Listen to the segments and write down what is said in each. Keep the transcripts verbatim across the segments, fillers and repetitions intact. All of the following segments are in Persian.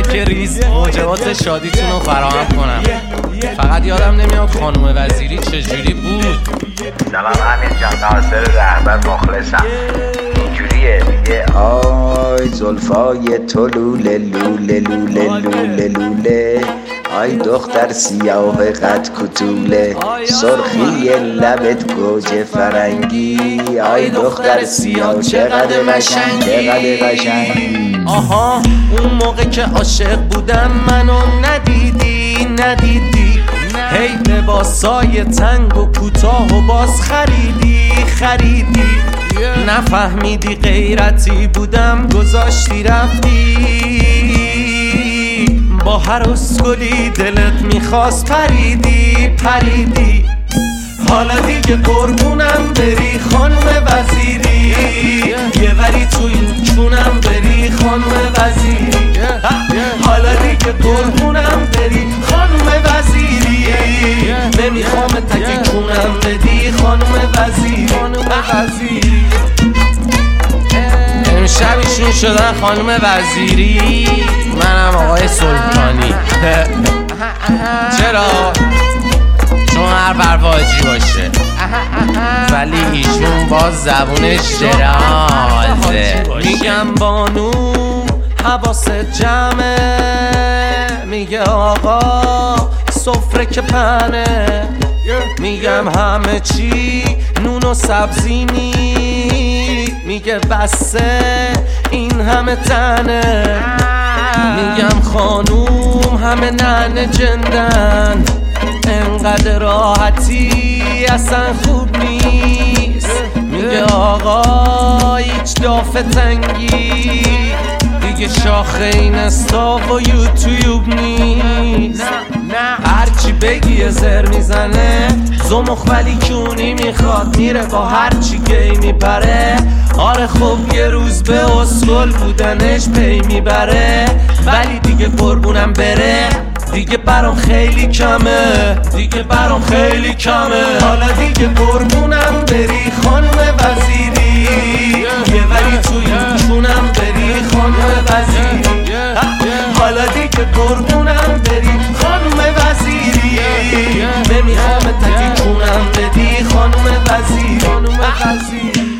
که ریز موجبات شادیتون رو فراهم کنم. فقط یادم نمیاد خانم وزیری چجوری بود. سلام امیر جان، ناصر رهبر مخلصم. اینجوریه میگه آی زلفای تو لوله لوله لوله لوله لوله، آی دختر سیاه قد کتوله، سرخی لبت گوجه فرنگی، آی دختر سیاه چقدر قشنگی چقدر قشنگی. آها اون موقع که عاشق بودم منو ندیدی ندیدی، هی لباسای تنگ و کوتاه و باز خریدی خریدی، نفهمیدی غیرتی بودم گذاشتی رفتی، با هر اسکلی دلت میخواست پریدی پریدی. حالا دیگه قربونم بری خانم وزیری، یه وری تو این چونم بری خانم وزیری. حالا دیگه قربونم بری خانم وزیری، نمیخوام تکی چونم بدی خانم وزیری. امشب ایشون شدن خانم وزیری، منم آقای سلطانی. چرا؟ چون هر برواجی باشه ولی ایشون باز زبونش درازه. میگم بانو حواست جمعه، میگه آقا سفره که پنه، میگم همه چی نون و سبزی نی، میگه بسه این همه تنه، میگم خانوم همه ننه جندن، انقدر راحتی اصلا خوب نیست، میگه آقا هیچ دافه تنگی دیگه شاخه این استاف و یوتیوب نیست. هرچی بگی زر میزنه زمخ ولی کونی میخواد، میره با هرچی گی میپره. آره خب یه روز به اسکل بودنش پی میبره، ولی دیگه قربونم بره دیگه برام خیلی کمه دیگه برام خیلی کمه. حالا دیگه قربونم بری خانم وزیری، یه ولی توی چونم بری خانم وزیری. حالا دیگه قربونم بری خانم وزیری، نمیخوام تکی چونم بدی خانم وزیری.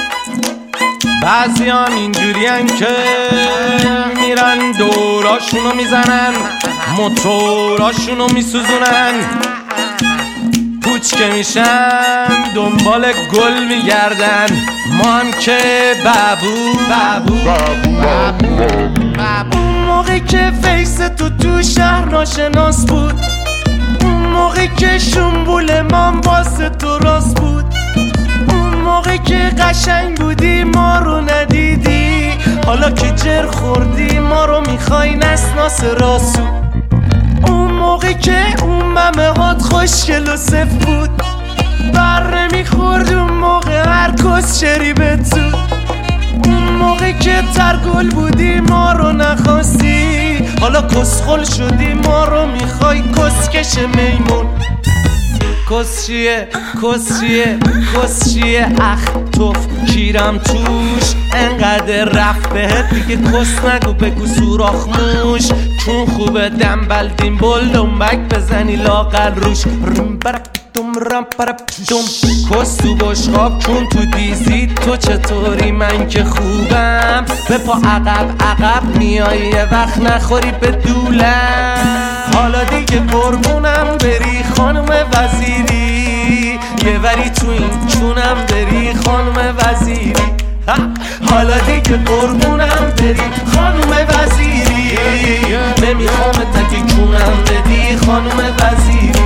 بعضی هم اینجورین که میرن دوراشونو میزنن، موتوراشونو میسوزونن، پوچ که میشن دنبال گل میگردن. ما هم که بابو بابو بابو بابو. اون موقع که فیس تو تو شهر ناشناس بود، اون موقع که شنبول من واسه تو راست بود، اون موقع که قشنگ بودی ما رو ندیدی، حالا که جر خوردی ما رو میخوای نسناس راسو. اون موقع که اون ممه هات خوشگل و صف بود، بر نمیخورد اون موقع هر کس شریبت زود، اون موقع که ترگل بودی ما رو نخواستی، حالا کسخل شدی ما رو میخوای کسکش میمون. کسچیه کسچیه کسچیه اخ توف کیرم توش، انقدر رفت بهت دیگه کس نگو بگو سوراخ موش، چون خوبه دنبل دیم بل دنبک بزنی لاغر روش. رم برک دم رم برک دم کس تو بشقاب چون تو دیزی تو چطوری من که خوبم، به پا عقب عقب میای یه وقت نخوری به دولم. حالا دیگه قربونم بری خانم وزیری، یه وری تو این چونم بری خانم وزیری. حالا دیگه قربونم بری خانم وزیری، نمیخوام تکی چونم بدی خانم وزیری.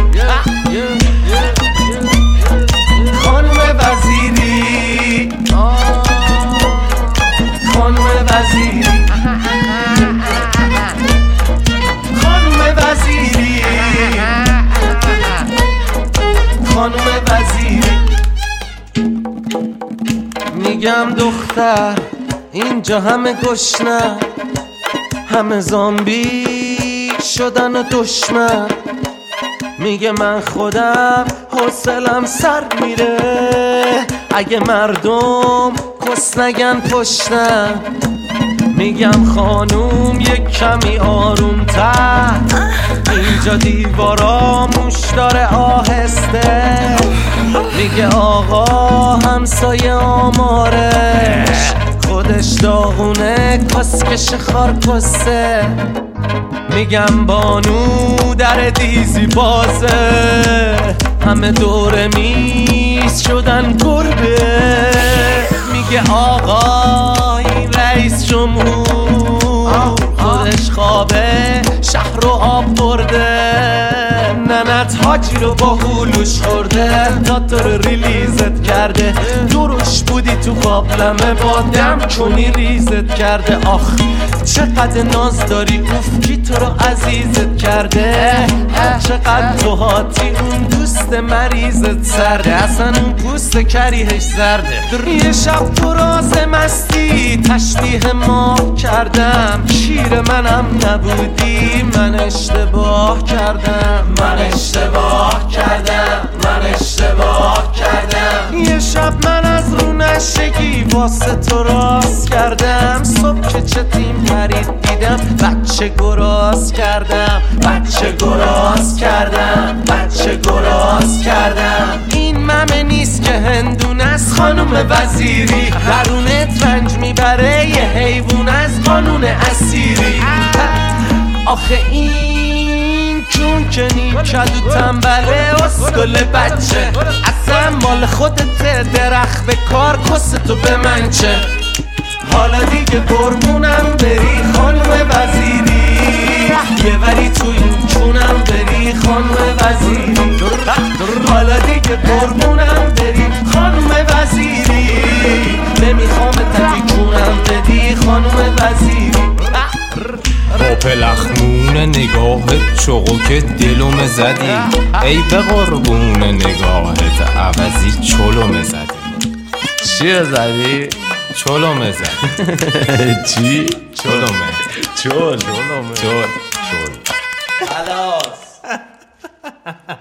خانم وزیری خانم وزیری خانم وزیری خانم وزیری. میگم دختر اینجا همه گشنه، همه زامبی شدن و دشمن، میگه من خودم حوصلم سر میره اگه مردم کس نگن پشتم، میگم خانوم یک کمی آروم تر، اینجا دیوارا موش داره آهسته. میگه آقا همسایه آمارش خودش داغونه کسکش خارکسته. میگم بانو در دیزی بازه، همه دور میز شدن گربه. میگه آقا این رئیس جمهور خودش خوابه شهر رو آب برده. ننت حاجی رو با هلوش خورده، تا تو رو ریلیزت کرده. دروش بودی تو قابلمه با دم کنی ریزت کرده. آخ چقدر ناز داری اوف کی تو رو عزیزت کرده. چقدر تو هاتی اون دوست مریضت سرده، اصلا اون پوست کریهش زرده. یه شب تو راز مستی تشبیه ما کردم، شیر منم نبودی من اشتباه کردم. من اشتباه کردم من اشتباه کردم. یه شب من از رو نشگی واسه تو راست کردم. صبح که چتیم پرید دیدم بچه گراز کردم. بچه گراز کردم بچه گراز کردم. این ممه نیست که هندونه از خانم وزیری، درونت رنج میبره یه حیوان از قانون اسیری. آخه این چون که نیکد و تنبله اسکل بچه، اصلا مال خودت درخت به کار کس تو به من چه. حالا دیگه قربونم بری خانم وزیری، یه وری تو این چونم بری خانم وزیری. حالا دیگه قربونم بری خانم وزیری، نمیخوام تکی چونم بدی خانم وزیری. با پلخمون نگاهت چوقو که دلوم زدی، ای به قربون نگاهت عوضی چلوم زدی. چیه زدی؟ چلوم زدی. چی؟ چلومه چل چل چل خلاص